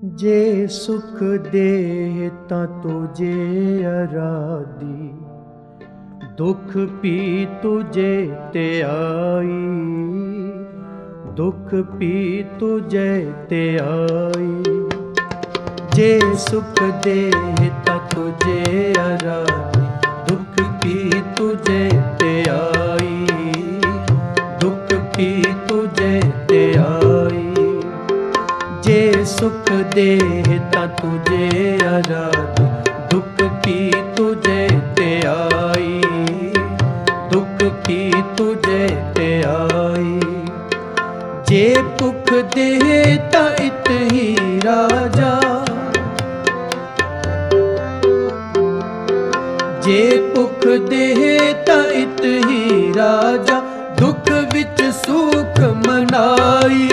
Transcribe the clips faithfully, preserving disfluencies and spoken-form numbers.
जे सुख देह तां तुझे आराधी, दुख पी तुझे ते आई, दुख पी तुझे ते आई। जे सुख देह तां तुझे आराधी, दुख पी तुझे ते आई, दुख पी तुझे ते आई। जे सुख देह तां तुझे आराधी, दुख पी तुझे ते आई, दुख पी तुझे ते आई। जे भुख देह तां इत ही राजा, जे भुख देह तां इत ही राजा, दुख विच सुख मनाई।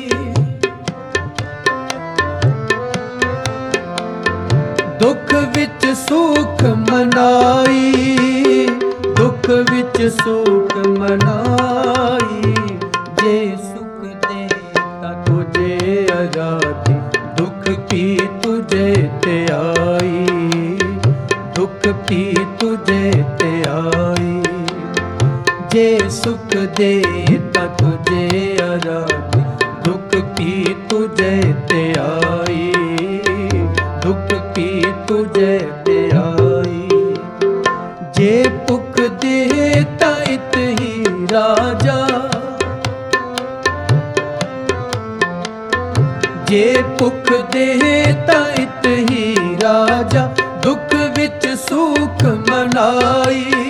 दुख विच सुख मनाई, दुख विच सुख मनाई। जे सुख देह तां तुझे आराधी, दुख पी तुझे ते आई, दुख पी तुझे ते आई। जे सुख देह तां तुझे आराधी, दुख पी तुझे ते आई, दुख पी तुझे ते आई। जे भुख देह तां इत ही राजा, जे भुख देह तां इत ही राजा, दुख विच सुख मनाई।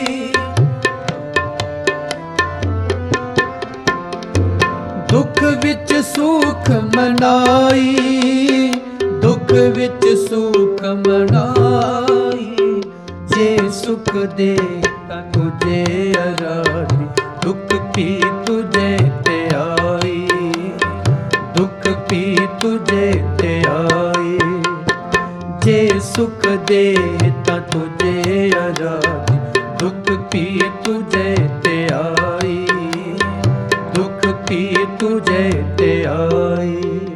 दुख विच सुख मनाई, दुख विच सुख मनाई। जे सुख देह तां तुझे आराधी, दुख पी तुझे ते आई, दुख पी तुझे ते आई। जे सुख देह तां तुझे आराधी, दुख पी तुझे ते आई, दुख पी तुझे ते आई।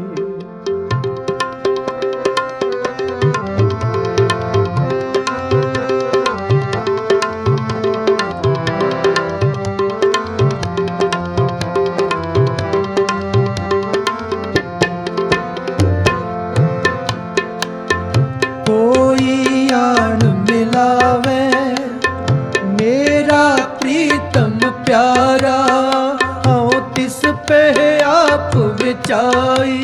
कोई आन मिलावे मेरा प्रीतम प्यारा, आओ तिस पे आप विचाई।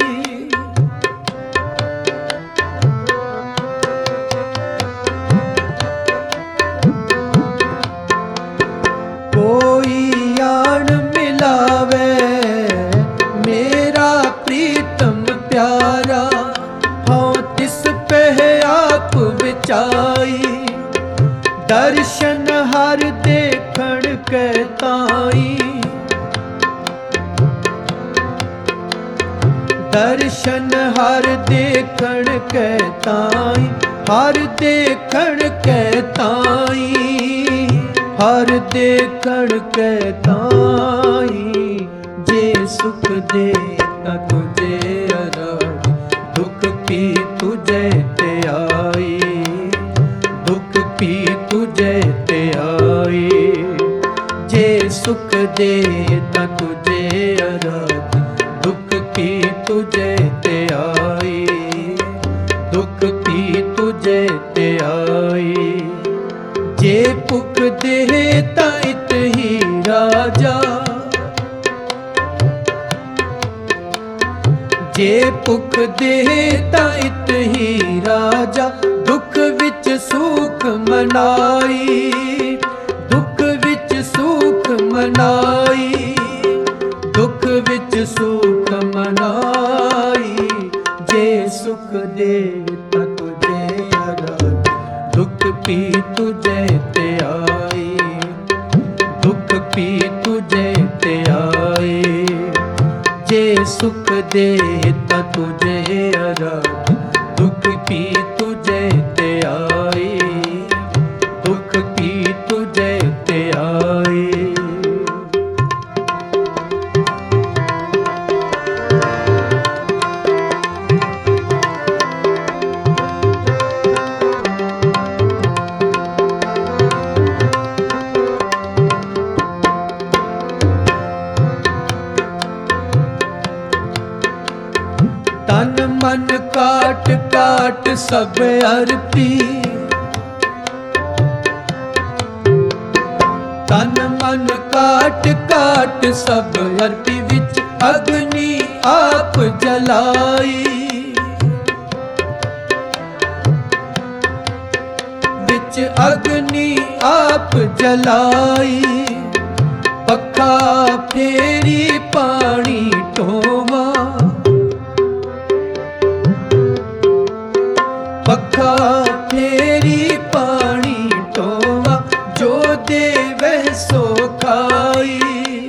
कोई आन मिलावे मेरा प्रीतम प्यारा, आओ तिस पे आप विचाई। दर्शन हर देखण के ताई, दर्शन हर देखण के ताई, हर देखण के ताई, हर देखण के ताई। जे सुख देह तां तुझे आराधी, दुख पी तुझे ते आई, दुख पी तुझे ते आई। जे सुख देह तां तुझे आराधी, दुख पी तुझे ते आई, दुख पी तुझे ते आई। जे भुख देह तां इत ही राजा, जे भुख देह तां इत ही राजा, दुख विच सुख मनाई, दुख विच सुख मनाई, दुख विच सुख मनाई। जे सुख देह तां तुझे आराधी, दुख पी तुझे ते आई, दुख पी तुझे ते आई। जे सुख देह तां तुझे आराधी, दुख पी तुझे ते आई, दुख पी तुझे ते आई। मन काट काट सब अर्पी, तन मन काट काट सब अर्पी, विच अग्नि आप जलाई, विच अग्नि आप जलाई। पक्खा फेरी पानी ढोवा, पक्खा फेरी पानी ढोवा, जो देवै सो खाई,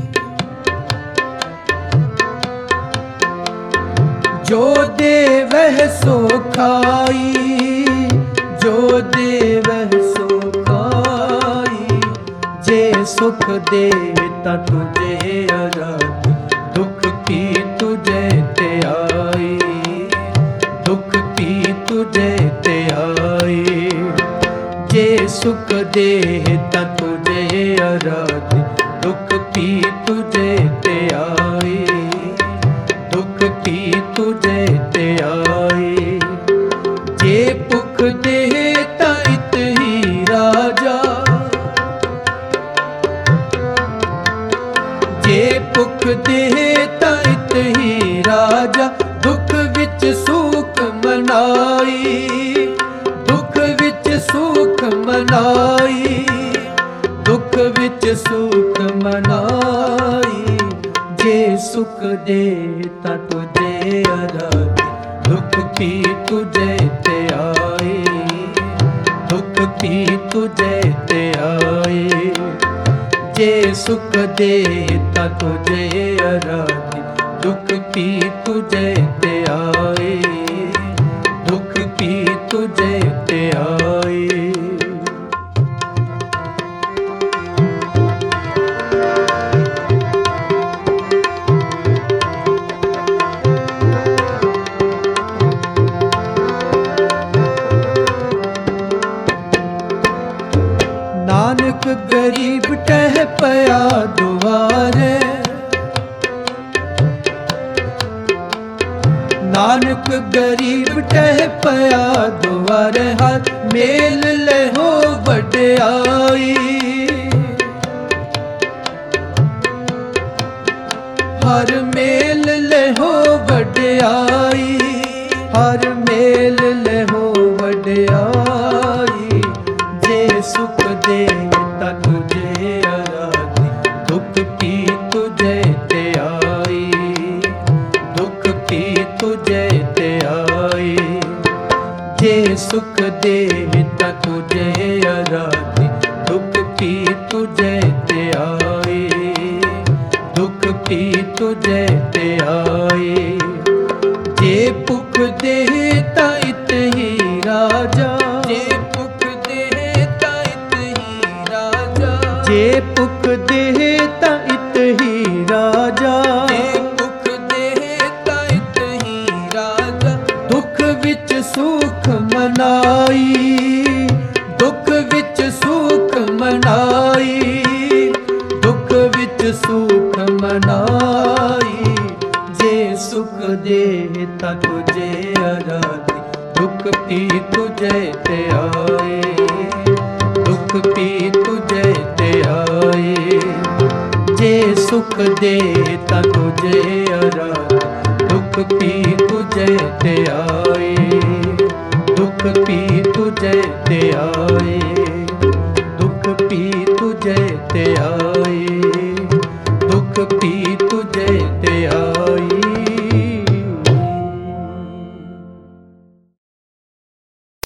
जो देवै सो खाई, जो देवै सो खाई। जे सुख देता तुझे अरग, दुख पी तुझे ते आई, दुख पी तुझे ते आई। जे सुख देता तुझे अरग, दुख पी तुझे ते आई, दुख पी तुझे ते आई। जे भुख देता इत ही राजा, जे भुख देता इत ही राजा, दुख विच सुख मनाई, दुख विच सुख मनाई, दुख विच सुख मनाई। जे सुख देता तुझे अरग, दुख पी तुझे ते आई, दुख पी तुझे ते आई। जे सुख देता तुझे अरग, दुख पी तुझे ते आई, दुख पी तुझे ते आई। नानक गरीब टह पया दुआरे, नानक गरीब टह पया दुआरे, हर मेल लेहो वड्याई, हर मेल लेहो वड्याई, हर मेल लेहो वड्याई। जे सुख देता तुझे अरग, दुख पी तुझे ते आई, दुख पी तुझे ते आई। जे सुख देता तुझे अरग, दुख पी तुझे ते आई, दुख पी तुझे ते आई। जे भुख देता इत ही राजा, जे भुख देता इत ही राजा, जे भुख देता इत ही राजा, जे भुख देता इत ही राजा। दुख विच सुख मनाई, दुख विच सुख मनाई, दुख विच सुख मनाई। जे सुख देता तुझे अरग, दुख पी तुझे ते आई, दुख पी तुझे ते आई। जे सुख देता तुझे अरग, दुख पी तुझे ते आई, दुख पी तुझे ते आई, दुख पी तुझे ते आई, दुख पी